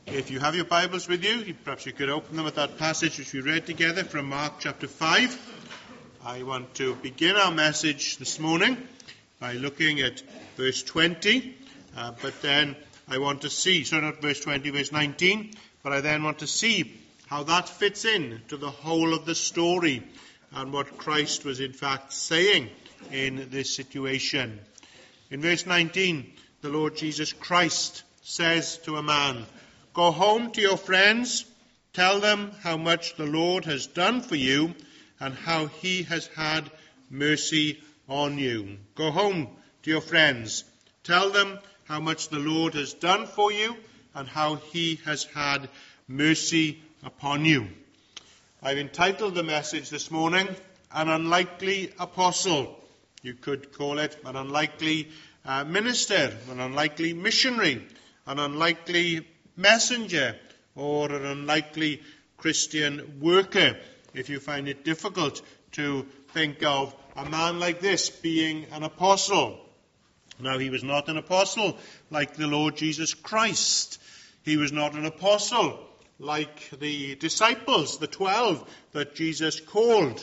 If you have your Bibles with you, perhaps you could open them at that passage which we read together from Mark chapter 5. I want to begin our message this morning by looking at verse 20, but then I want to see, so not verse 20, verse 19, but I then want to see how that fits in to the whole of the story and what Christ was in fact saying in this situation. In verse 19, the Lord Jesus Christ says to a man, "Go home to your friends, tell them how much the Lord has done for you and how he has had mercy on you." Go home to your friends, tell them how much the Lord has done for you and how he has had mercy upon you. I've entitled the message this morning, An Unlikely Apostle. You could call it an unlikely minister, an unlikely missionary, an unlikely messenger, or an unlikely Christian worker, if you find it difficult to think of a man like this being an apostle. Now, he was not an apostle like the Lord Jesus Christ. He was not an apostle like the disciples, the 12 that Jesus called.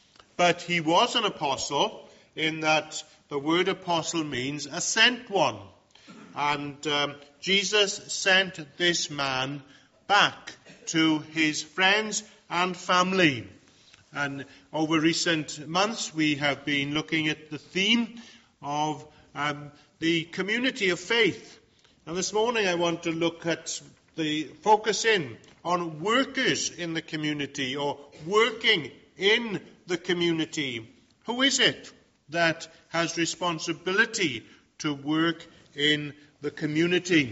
But he was an apostle in that the word apostle means a sent one. And Jesus sent this man back to his friends and family. And over recent months we have been looking at the theme of the community of faith. And this morning I want to look at focus in on workers in the community, or working in the community. Who is it that has responsibility to work in the community?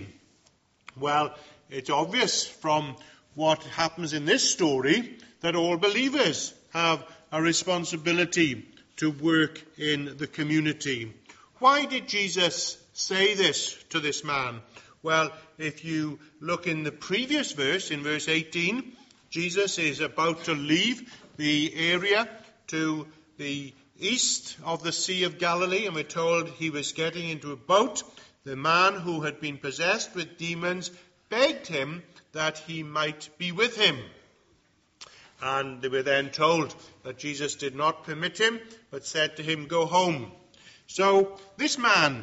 Well, it's obvious from what happens in this story that all believers have a responsibility to work in the community. Why did Jesus say this to this man? Well, if you look in the previous verse, in verse 18, Jesus is about to leave the area to the east of the Sea of Galilee, and we're told he was getting into a boat. The man who had been possessed with demons begged him that he might be with him. And they were then told that Jesus did not permit him, but said to him, "Go home." So this man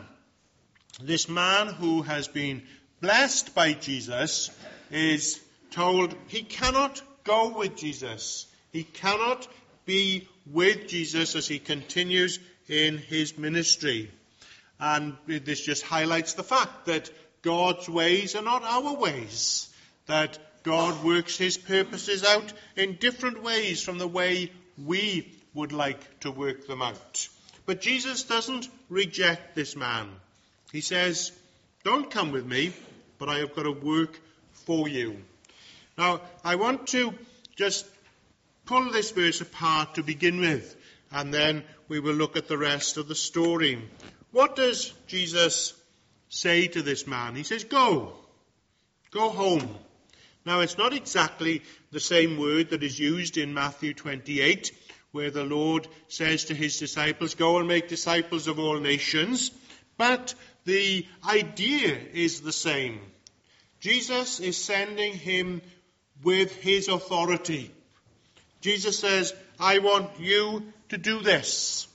who has been blessed by Jesus is told he cannot go with Jesus. He cannot be with Jesus as he continues in his ministry. And this just highlights the fact that God's ways are not our ways, that God works his purposes out in different ways from the way we would like to work them out. But Jesus doesn't reject this man. He says, "Don't come with me, but I have got to work for you." Now, I want to just pull this verse apart to begin with, and then we will look at the rest of the story. What does Jesus say to this man? He says, go home. Now, it's not exactly the same word that is used in Matthew 28, where the Lord says to his disciples, "Go and make disciples of all nations," but the idea is the same. Jesus is sending him with his authority. Jesus says, "I want you to do this."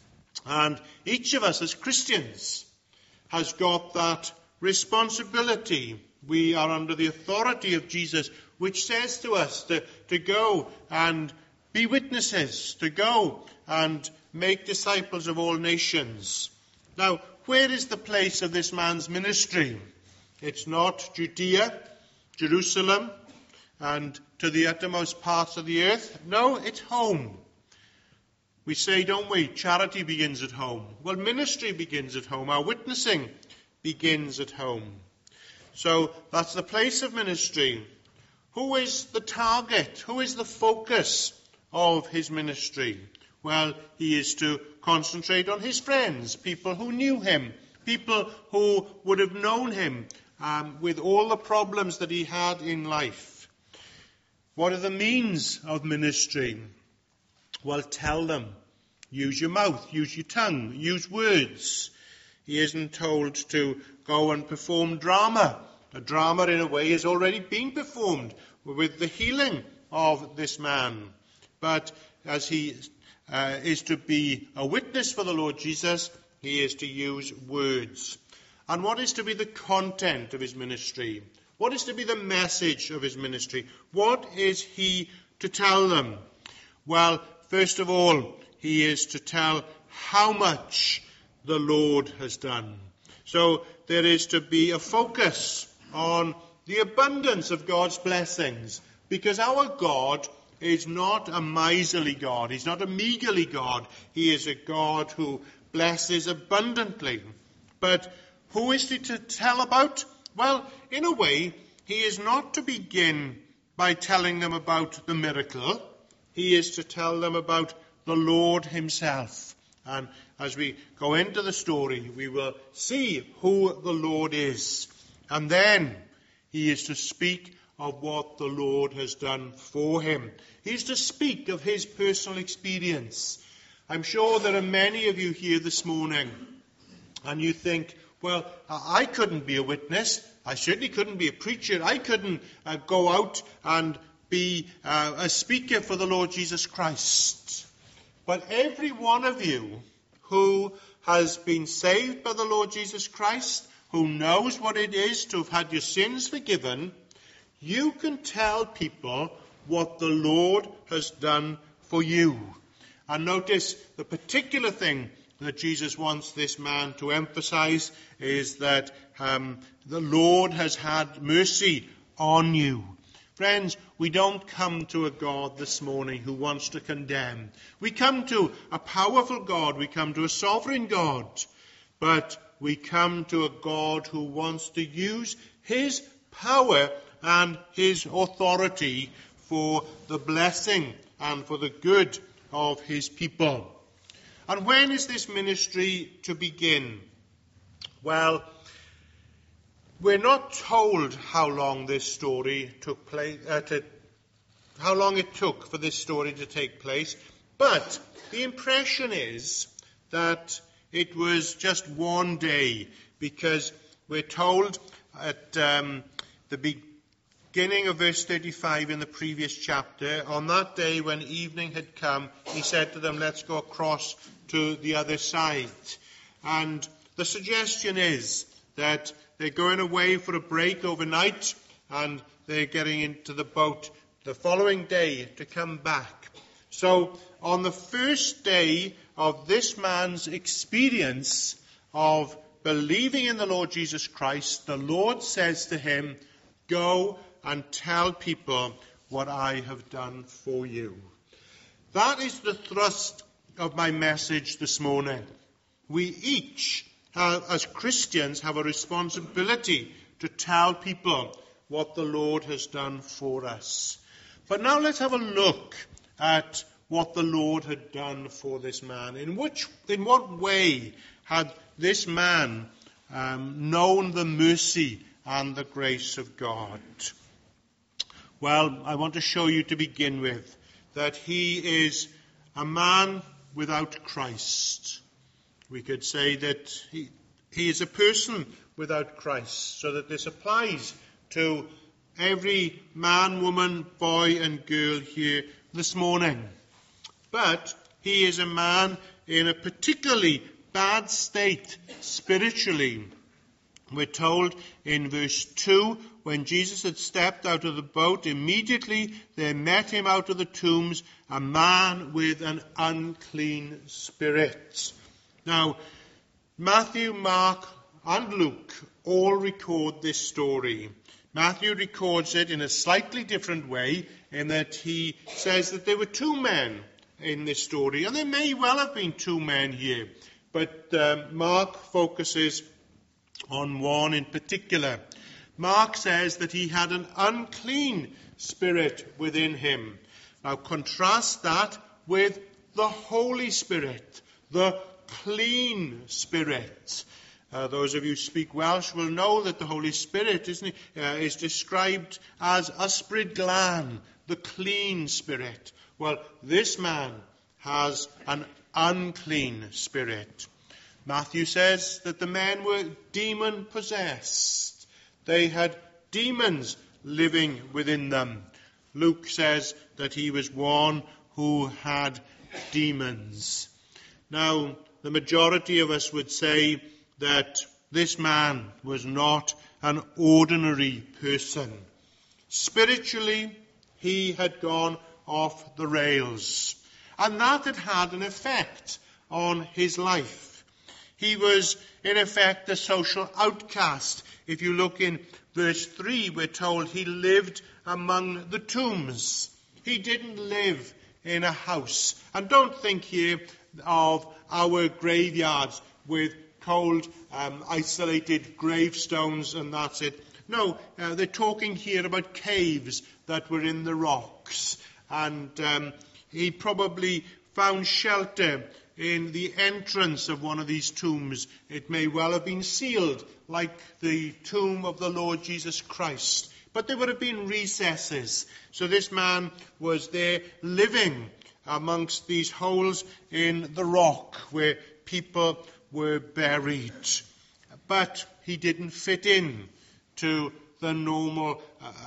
And each of us as Christians has got that responsibility. We are under the authority of Jesus, which says to us to go and be witnesses, to go and make disciples of all nations. Now, where is the place of this man's ministry? It's not Judea, Jerusalem, and to the uttermost parts of the earth. No, it's home. We say, don't we, charity begins at home. Well, ministry begins at home. Our witnessing begins at home. So that's the place of ministry. Who is the target? Who is the focus of his ministry? Well, he is to concentrate on his friends, people who knew him, people who would have known him with all the problems that he had in life. What are the means of ministry? Well, tell them. Use your mouth, use your tongue, use words. He isn't told to go and perform drama a drama in a way is already being performed with the healing of this man. But as he is to be a witness for the Lord Jesus, he is to use words. And what is to be the content of his ministry? What is to be the message of his ministry? What is he to tell them? Well, first of all, he is to tell how much the Lord has done. So there is to be a focus on the abundance of God's blessings, because our God is not a miserly God. He's not a meagerly God. He is a God who blesses abundantly. But who is he to tell about? Well, in a way, he is not to begin by telling them about the miracle. He is to tell them about the Lord himself. And as we go into the story, we will see who the Lord is. And then he is to speak of what the Lord has done for him. He is to speak of his personal experience. I'm sure there are many of you here this morning, and you think, well, I couldn't be a witness. I certainly couldn't be a preacher. I couldn't go out and be a speaker for the Lord Jesus Christ. But every one of you who has been saved by the Lord Jesus Christ, who knows what it is to have had your sins forgiven, you can tell people what the Lord has done for you. And notice the particular thing that Jesus wants this man to emphasize is that the Lord has had mercy on you. Friends, we don't come to a God this morning who wants to condemn. We come to a powerful God. We come to a sovereign God. But we come to a God who wants to use his power and his authority for the blessing and for the good of his people. And when is this ministry to begin? Well, we're not told how long this story took place, how long it took for this story to take place, but the impression is that it was just one day, because we're told at the beginning of verse 35 in the previous chapter, on that day when evening had come, he said to them, let's go across to the other side. And the suggestion is that they're going away for a break overnight, and they're getting into the boat the following day to come back. So on the first day of this man's experience of believing in the Lord Jesus Christ, the Lord says to him, go and tell people what I have done for you. That is the thrust of my message this morning. We each, as Christians, have a responsibility to tell people what the Lord has done for us. But now let's have a look at what the Lord had done for this man. In what way had this man known the mercy and the grace of God? Well, I want to show you to begin with that he is a man without Christ. We could say that he is a person without Christ, so that this applies to every man, woman, boy and girl here this morning. But he is a man in a particularly bad state spiritually. We're told in verse 2, when Jesus had stepped out of the boat, immediately there met him out of the tombs a man with an unclean spirit. Now, Matthew, Mark, and Luke all record this story. Matthew records it in a slightly different way, in that he says that there were two men in this story, and there may well have been two men here, but Mark focuses on one in particular. Mark says that he had an unclean spirit within him. Now contrast that with the Holy Spirit, the clean spirit. Those of you who speak Welsh will know that the Holy Spirit is described as ysbryd glân, the clean spirit. Well, this man has an unclean spirit. Matthew says that the men were demon-possessed. They had demons living within them. Luke says that he was one who had demons. Now, the majority of us would say that this man was not an ordinary person. Spiritually, he had gone off the rails, and that had had an effect on his life. He was, in effect, a social outcast. If you look in verse 3, we're told he lived among the tombs. He didn't live in a house. And don't think here of our graveyards with cold, isolated gravestones and that's it. No, they're talking here about caves that were in the rocks. And he probably found shelter in the entrance of one of these tombs. It may well have been sealed, like the tomb of the Lord Jesus Christ. But there would have been recesses. So this man was there living amongst these holes in the rock where people were buried. But he didn't fit in to the normal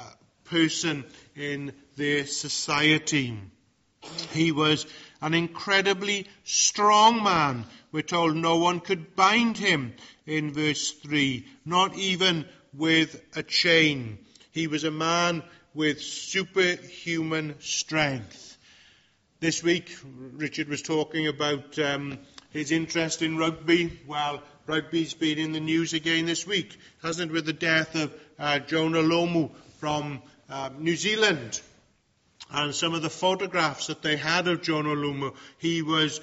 person in their society. He was an incredibly strong man. We're told no one could bind him in verse 3, not even with a chain. He was a man with superhuman strength. This week, Richard was talking about his interest in rugby. Well, rugby's been in the news again this week, hasn't it, with the death of Jonah Lomu from New Zealand. And some of the photographs that they had of Jonah Lomu, he was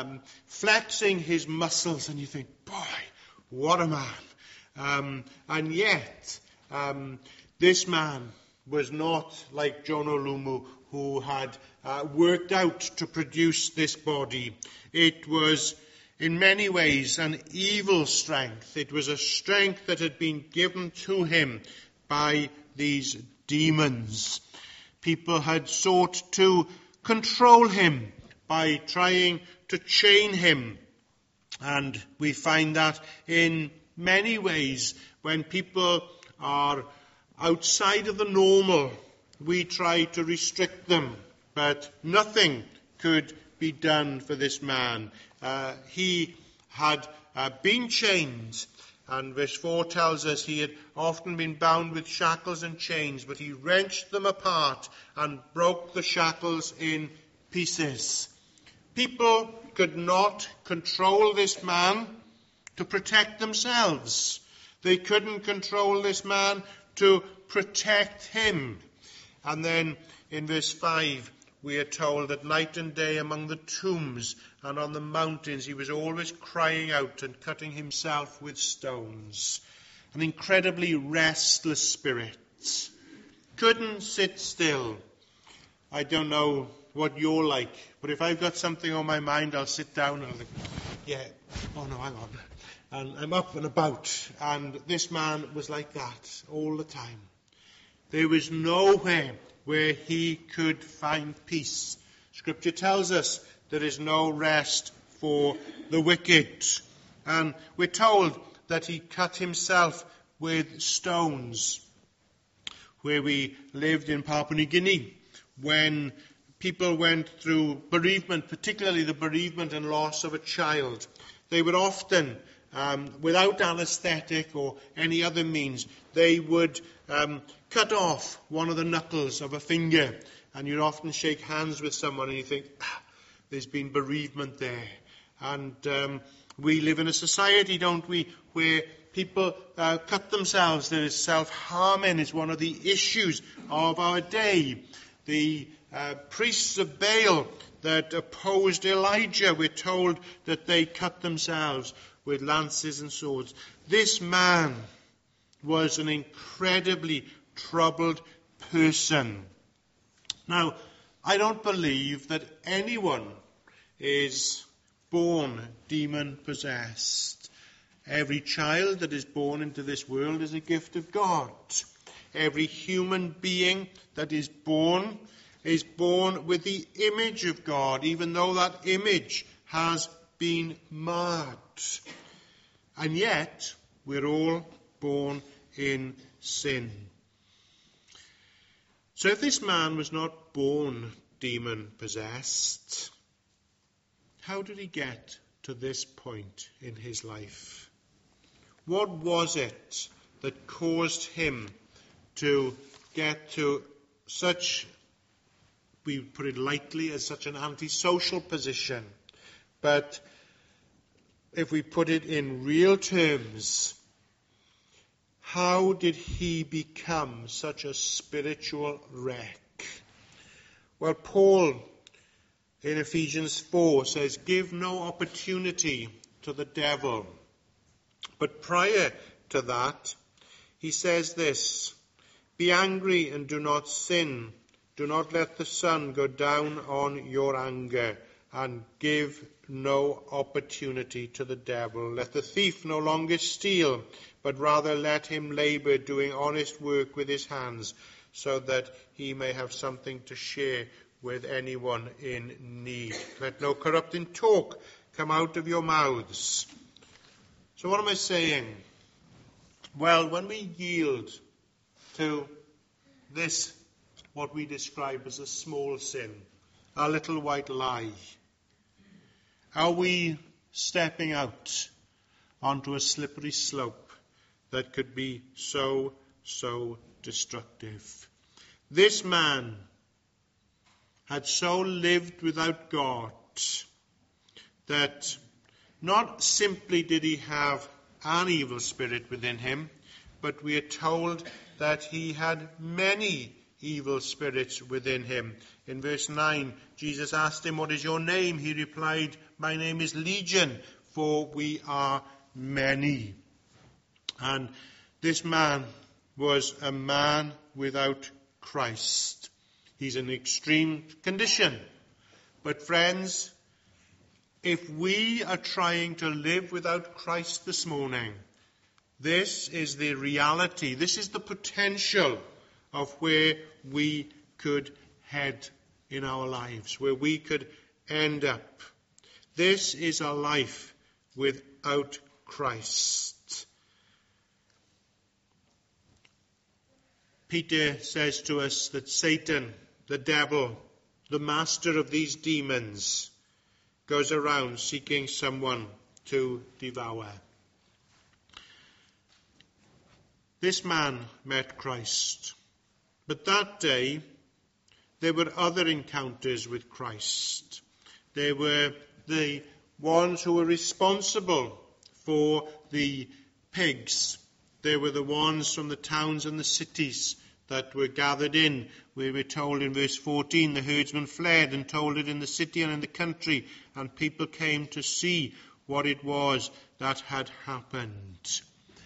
flexing his muscles, and you think, boy, what a man. And yet, this man was not like Jonah Lomu, who had worked out to produce this body. It was, in many ways, an evil strength. It was a strength that had been given to him by these demons. People had sought to control him by trying to chain him. And we find that in many ways, when people are outside of the normal, we try to restrict them. But nothing could be done for this man. He had been chained. And verse 4 tells us he had often been bound with shackles and chains, but he wrenched them apart and broke the shackles in pieces. People could not control this man to protect themselves. They couldn't control this man to protect him. And then in verse 5, we are told that night and day among the tombs and on the mountains he was always crying out and cutting himself with stones. An incredibly restless spirit. Couldn't sit still. I don't know what you're like, but if I've got something on my mind, I'll sit down and I'll think, yeah, oh no, hang on. And I'm up and about. And this man was like that all the time. There was nowhere where he could find peace. Scripture tells us there is no rest for the wicked. And we're told that he cut himself with stones. Where we lived in Papua New Guinea, when people went through bereavement, particularly the bereavement and loss of a child, they would often, without anaesthetic or any other means, they would cut off one of the knuckles of a finger, and you'd often shake hands with someone and you think, there's been bereavement there. And we live in a society, don't we, where people cut themselves. There is self-harming is one of the issues of our day. The priests of Baal that opposed Elijah, we're told that they cut themselves with lances and swords. This man was an incredibly troubled person. Now, I don't believe that anyone is born demon-possessed. Every child that is born into this world is a gift of God. Every human being that is born with the image of God, even though that image has been marred. And yet, we're all born in sin. So if this man was not born demon-possessed, how did he get to this point in his life? What was it that caused him to get to such, we put it lightly, as such an antisocial position? But if we put it in real terms, how did he become such a spiritual wreck? Well, Paul in Ephesians 4 says, give no opportunity to the devil. But prior to that, he says this, be angry and do not sin. Do not let the sun go down on your anger, and give no opportunity to the devil. Let the thief no longer steal, but rather let him labor, doing honest work with his hands, so that he may have something to share with anyone in need. Let no corrupting talk come out of your mouths. So what am I saying? Well, when we yield to this, what we describe as a small sin, a little white lie, are we stepping out onto a slippery slope that could be so destructive? This man had so lived without God that not simply did he have an evil spirit within him, but we are told that he had many evil spirits within him. In verse 9, Jesus asked him, what is your name? He replied, my name is Legion, for we are many. And this man was a man without Christ. He's in extreme condition. But friends, if we are trying to live without Christ this morning, this is the reality, this is the potential of where we could head in our lives, where we could end up. This is a life without Christ. Peter says to us that Satan, the devil, the master of these demons, goes around seeking someone to devour. This man met Christ. But that day, there were other encounters with Christ. There were the ones who were responsible for the pigs. There were the ones from the towns and the cities that were gathered in, where we're told in verse 14, the herdsmen fled and told it in the city and in the country, and people came to see what it was that had happened.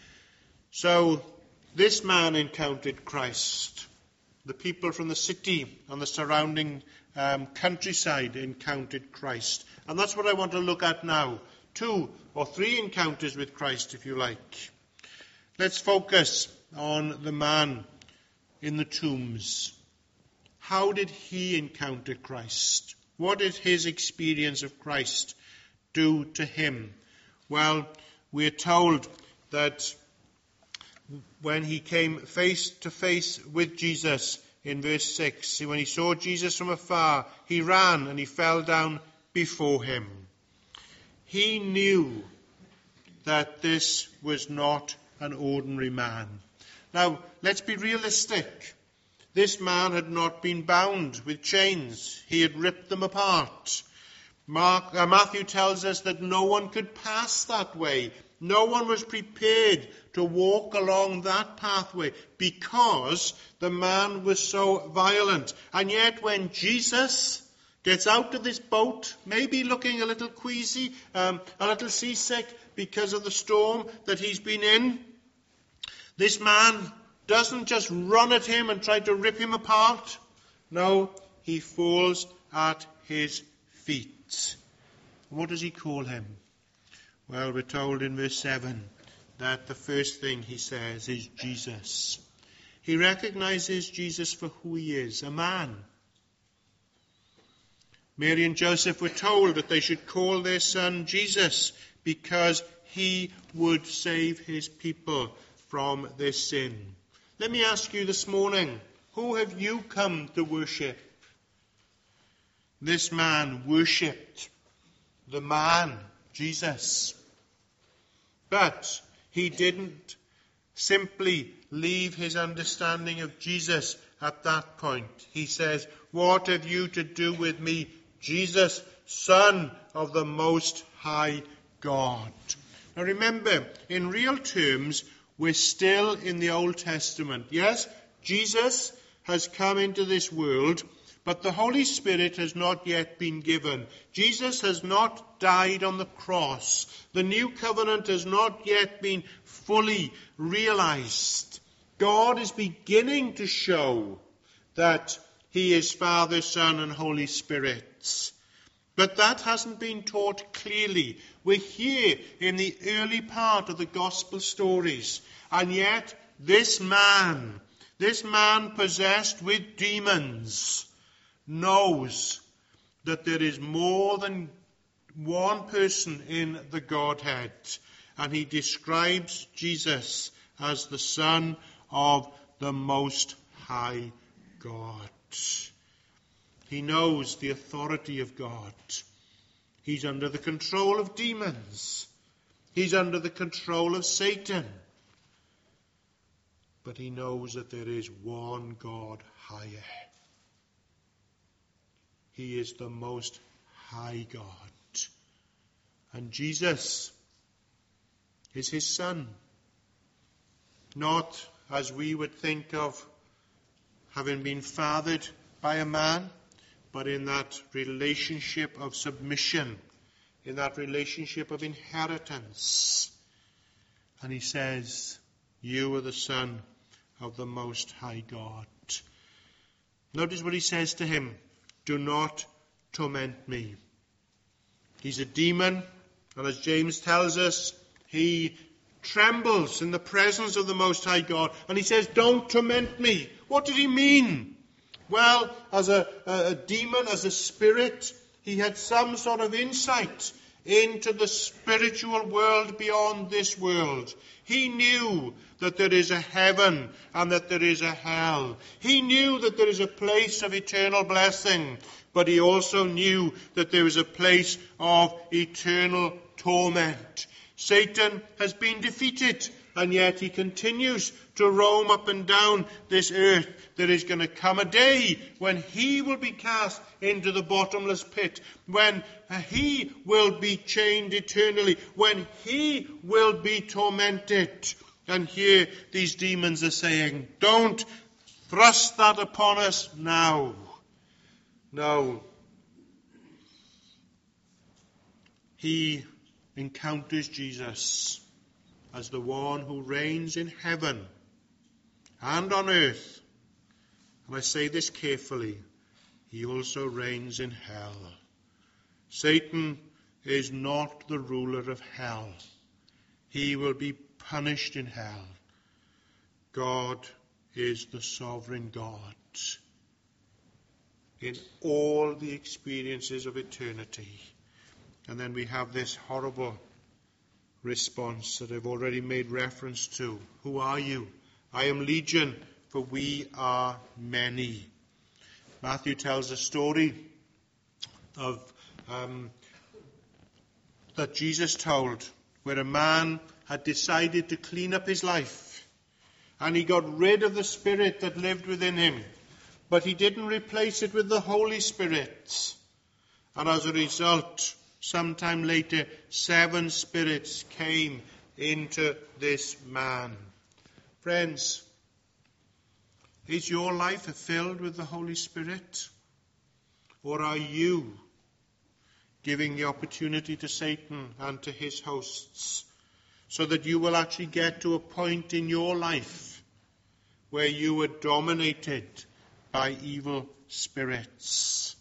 So this man encountered Christ. The people from the city and the surrounding countryside encountered Christ. And that's what I want to look at now. 2 or 3 encounters with Christ, if you like. Let's focus on the man in the tombs. How did he encounter Christ? What did his experience of Christ do to him? Well, we're told that when he came face to face with Jesus in verse 6, when he saw Jesus from afar, he ran and he fell down before him. He knew that this was not an ordinary man. Now, let's be realistic. This man had not been bound with chains. He had ripped them apart. Matthew tells us that no one could pass that way. No one was prepared to walk along that pathway because the man was so violent. And yet when Jesus gets out of this boat, maybe looking a little queasy, a little seasick because of the storm that he's been in, this man doesn't just run at him and try to rip him apart. No, he falls at his feet. What does he call him? Well, we're told in verse 7 that the first thing he says is Jesus. He recognizes Jesus for who he is, a man. Mary and Joseph were told that they should call their son Jesus because he would save his people from their sin. Let me ask you this morning, who have you come to worship? This man worshipped the man, Jesus. But he didn't simply leave his understanding of Jesus at that point. He says, "What have you to do with me, Jesus, Son of the Most High God?" Now remember, in real terms, we're still in the Old Testament. Yes, Jesus has come into this world, but the Holy Spirit has not yet been given. Jesus has not died on the cross. The new covenant has not yet been fully realized. God is beginning to show that he is Father, Son, and Holy Spirit. But that hasn't been taught clearly. We're here in the early part of the gospel stories. And yet, this man possessed with demons, knows that there is more than one person in the Godhead. And he describes Jesus as the Son of the Most High God. He knows the authority of God. He's under the control of demons. He's under the control of Satan. But he knows that there is one God higher. He is the Most High God. And Jesus is his Son. Not as we would think of having been fathered by a man, but in that relationship of submission, in that relationship of inheritance. And he says, "You are the Son of the Most High God." Notice what he says to him, "Do not torment me." He's a demon, and as James tells us, he trembles in the presence of the Most High God. And he says, "Don't torment me." What did he mean? Well, as a demon, as a spirit, he had some sort of insight into the spiritual world beyond this world. He knew that there is a heaven and that there is a hell. He knew that there is a place of eternal blessing, but he also knew that there is a place of eternal torment. Satan has been defeated, and yet he continues to roam up and down this earth. There is going to come a day when he will be cast into the bottomless pit, when he will be chained eternally, when he will be tormented. And here these demons are saying, "Don't thrust that upon us now." No. He encounters Jesus as the one who reigns in heaven and on earth. And I say this carefully, he also reigns in hell. Satan is not the ruler of hell. He will be punished in hell. God is the sovereign God in all the experiences of eternity. And then we have this horrible response that I've already made reference to. Who are you? I am Legion, for we are many. Matthew tells a story of that Jesus told, where a man had decided to clean up his life, and he got rid of the spirit that lived within him, but he didn't replace it with the Holy Spirit. And as a result, sometime later, 7 spirits came into this man. Friends, is your life filled with the Holy Spirit? Or are you giving the opportunity to Satan and to his hosts, so that you will actually get to a point in your life where you are dominated by evil spirits?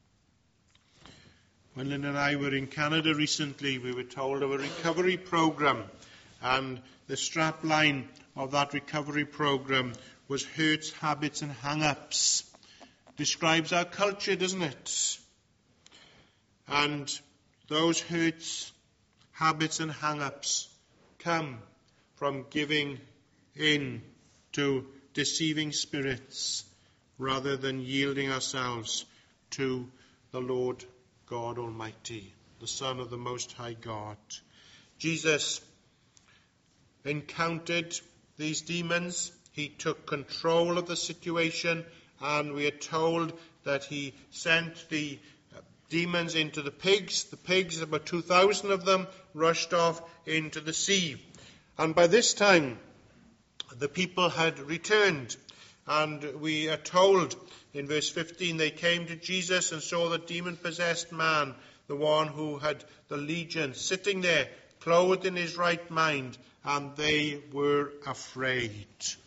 When Lynn and I were in Canada recently, we were told of a recovery program, and the strap line of that recovery program was hurts, habits, and hang-ups. Describes our culture, doesn't it? And those hurts, habits, and hang-ups come from giving in to deceiving spirits rather than yielding ourselves to the Lord God Almighty, the Son of the Most High God. Jesus encountered these demons. He took control of the situation, and we are told that he sent the demons into the pigs. The pigs, about 2,000 of them, rushed off into the sea. And by this time, the people had returned. And we are told in verse 15, they came to Jesus and saw the demon-possessed man, the one who had the legion, sitting there, clothed in his right mind, and they were afraid.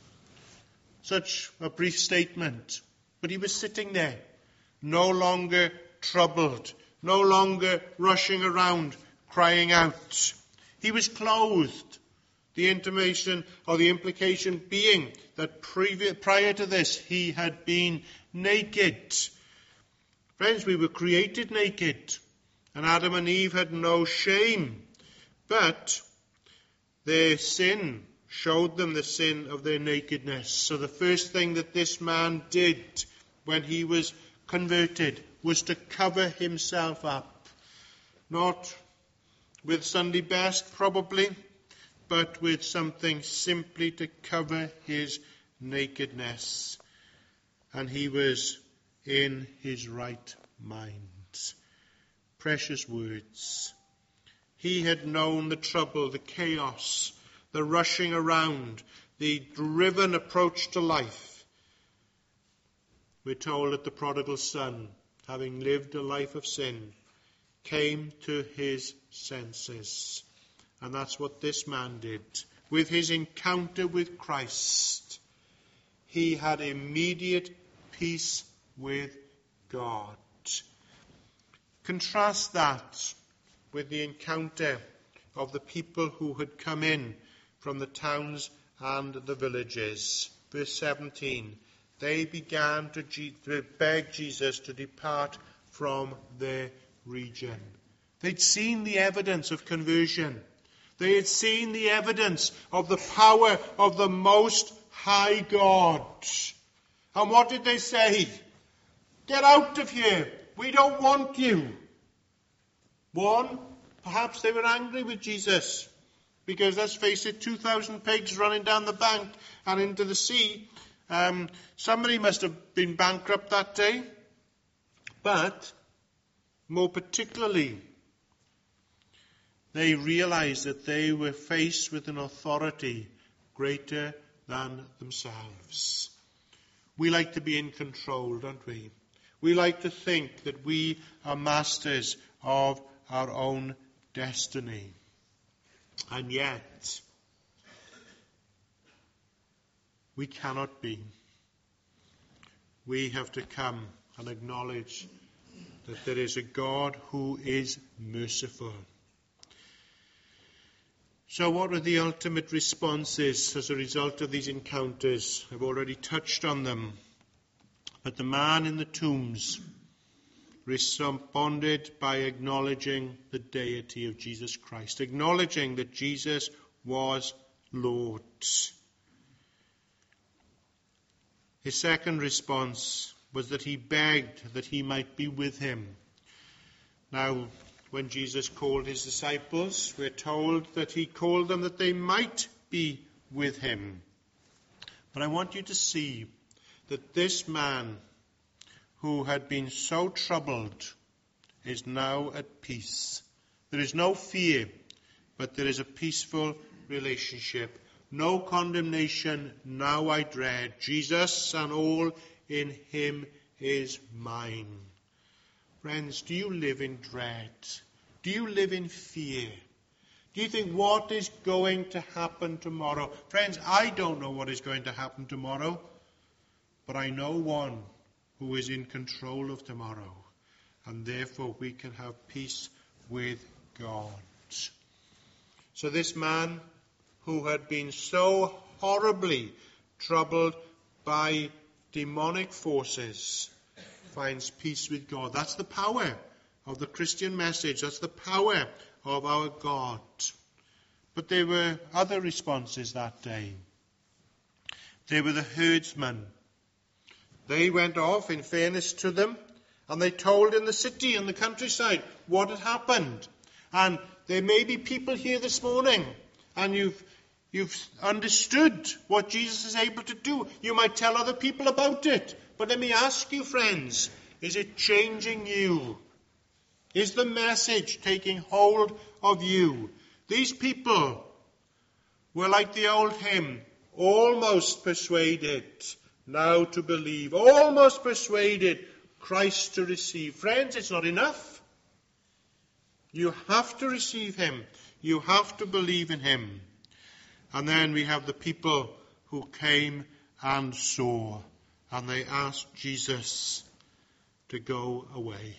Such a brief statement. But he was sitting there, no longer troubled, no longer rushing around, crying out. He was clothed. The intimation or the implication being that prior to this he had been naked. Friends, we were created naked, and Adam and Eve had no shame. But their sin showed them the sin of their nakedness. So the first thing that this man did when he was converted was to cover himself up. Not with Sunday best, probably, but with something simply to cover his nakedness. And he was in his right mind. Precious words. He had known the trouble, the chaos, the rushing around, the driven approach to life. We're told that the prodigal son, having lived a life of sin, came to his senses. And that's what this man did. With his encounter with Christ, he had immediate peace with God. Contrast that with the encounter of the people who had come in from the towns and the villages. Verse 17, they began to beg Jesus to depart from their region. They'd seen the evidence of conversion. They had seen the evidence of the power of the Most High God. And what did they say? Get out of here. We don't want you. One, perhaps they were angry with Jesus. Because let's face it, 2,000 pigs running down the bank and into the sea. Somebody must have been bankrupt that day. But more particularly, they realized that they were faced with an authority greater than themselves. We like to be in control, don't we? We like to think that we are masters of our own destiny. And yet, we cannot be. We have to come and acknowledge that there is a God who is merciful. So what are the ultimate responses as a result of these encounters? I've already touched on them. But the man in the tombs responded by acknowledging the deity of Jesus Christ, acknowledging that Jesus was Lord. His second response was that he begged that he might be with him. Now, when Jesus called his disciples, we're told that he called them that they might be with him. But I want you to see that this man who had been so troubled is now at peace. There is no fear, but there is a peaceful relationship. No condemnation, now I dread. Jesus and all in him is mine. Friends, do you live in dread? Do you live in fear? Do you think, what is going to happen tomorrow? Friends, I don't know what is going to happen tomorrow, but I know one who is in control of tomorrow, and therefore we can have peace with God. So this man who had been so horribly troubled by demonic forces finds peace with God. That's the power of the Christian message. That's the power of our God. But there were other responses that day. They were the herdsmen. They went off, in fairness to them, and they told in the city and the countryside what had happened. And there may be people here this morning, and you've understood what Jesus is able to do. You might tell other people about it. But let me ask you, friends, is it changing you? Is the message taking hold of you? These people were like the old hymn, almost persuaded now to believe, almost persuaded Christ to receive. Friends, it's not enough. You have to receive him. You have to believe in him. And then we have the people who came and saw, and they asked Jesus to go away.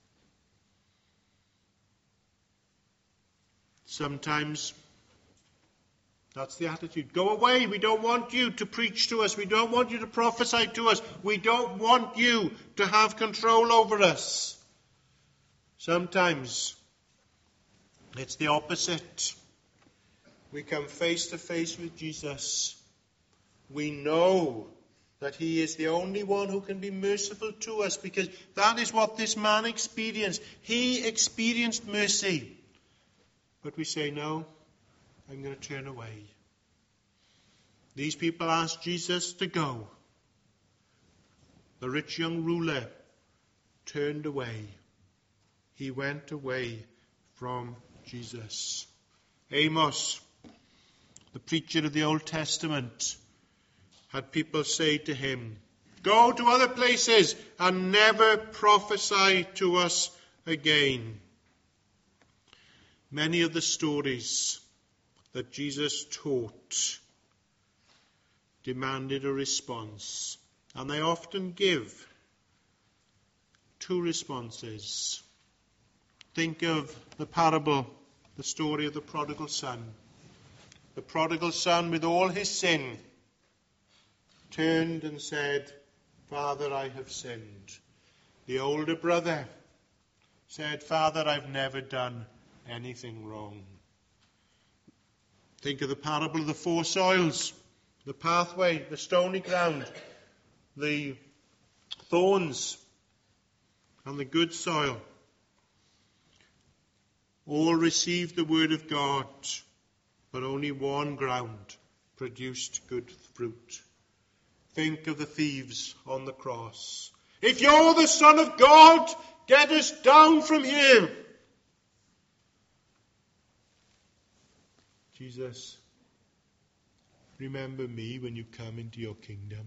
Sometimes that's the attitude. Go away. We don't want you to preach to us. We don't want you to prophesy to us. We don't want you to have control over us. Sometimes it's the opposite. We come face to face with Jesus. We know that he is the only one who can be merciful to us, because that is what this man experienced. He experienced mercy. But we say, no, I'm going to turn away. These people asked Jesus to go. The rich young ruler turned away. He went away from Jesus. Amos, the preacher of the Old Testament, had people say to him, go to other places and never prophesy to us again. Many of the stories that Jesus taught demanded a response, and they often give two responses. Think of the parable, the story of the prodigal son. The prodigal son, with all his sin, turned and said, Father, I have sinned. The older brother said, Father, I've never done anything wrong. Think of the parable of the four soils, the pathway, the stony ground, the thorns, and the good soil. All received the word of God, but only one ground produced good fruit. Think of the thieves on the cross. If you're the Son of God, get us down from here. Jesus, remember me when you come into your kingdom.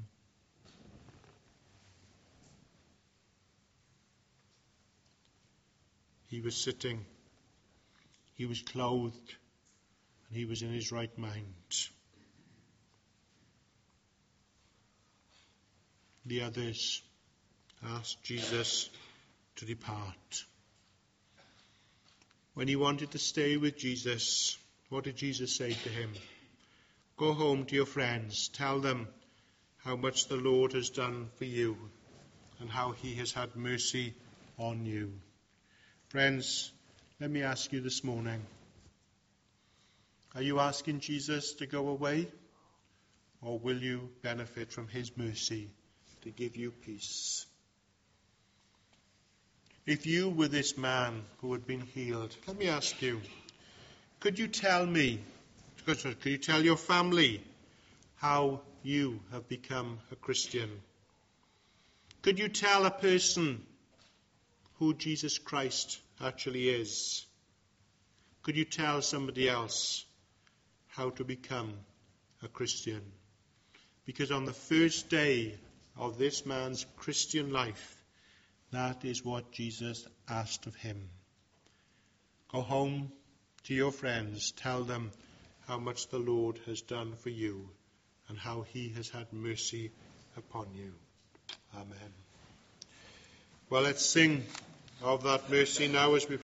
He was sitting, he was clothed, and he was in his right mind. The others asked Jesus to depart. When he wanted to stay with Jesus, what did Jesus say to him? Go home to your friends. Tell them how much the Lord has done for you and how he has had mercy on you. Friends, let me ask you this morning. Are you asking Jesus to go away? Or will you benefit from his mercy to give you peace? If you were this man who had been healed, let me ask you, could you tell your family how you have become a Christian? Could you tell a person who Jesus Christ actually is? Could you tell somebody else how to become a Christian? Because on the first day of this man's Christian life, that is what Jesus asked of him. Go home to your friends, tell them how much the Lord has done for you and how he has had mercy upon you. Amen. Well, let's sing of that mercy now as we